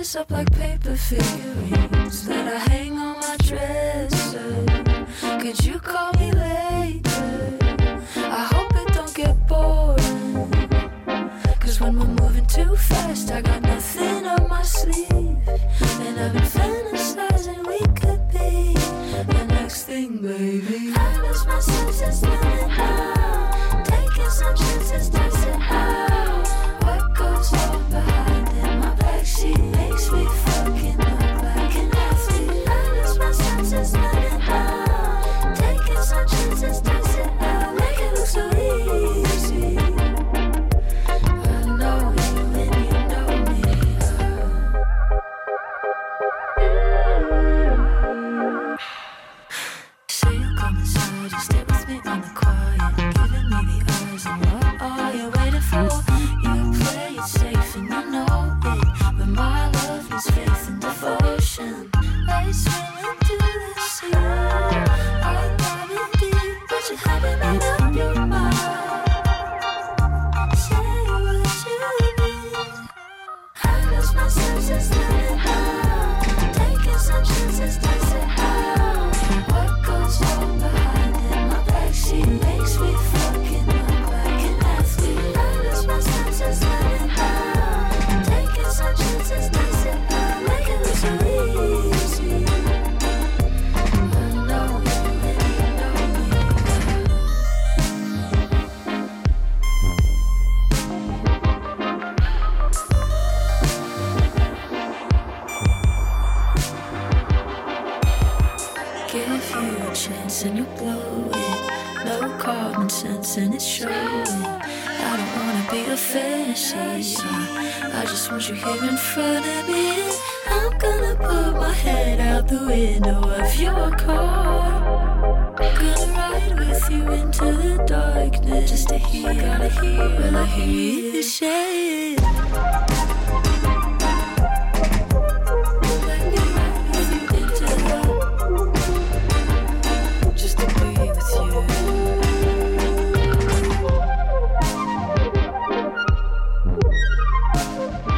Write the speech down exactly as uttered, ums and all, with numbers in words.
dress up like paper figurines that I hang on my dresser. Could you call me later? I hope it don't get boring, cause when we're moving too fast I got nothing up my sleeve, and I've been fantasizing we could be the next thing, baby. I lose my senses living now, taking some chances, dancing out. What goes on behind in my backseat makes me fucking look like an athlete. I lose my senses living now, taking some chances, dancing out. Make it look so easy. I know you and you know me. Say you'll come inside, you stay with me on the quiet, giving me the eyes, and what are you waiting for? You play it safe and you know it, but my love is faith and devotion. I swim into the sea, I dive in deep, but you haven't made up your mind. Say what you need. I lose my senses living high, taking some chances, dancing out. What goes on behind in my backseat makes me fucking look like an athlete. I lose my senses living high, taking some chances, dancing out. Make it look so easy. I know you and you know me. Give you a chance and you blow it. No common sense and it's showing. I don't wanna be a fantasy. I just want you here in front of me. I'm gonna put my head out the window of your car. Gonna ride with you into the darkness, just to hear, gotta hear, will I hear you say it?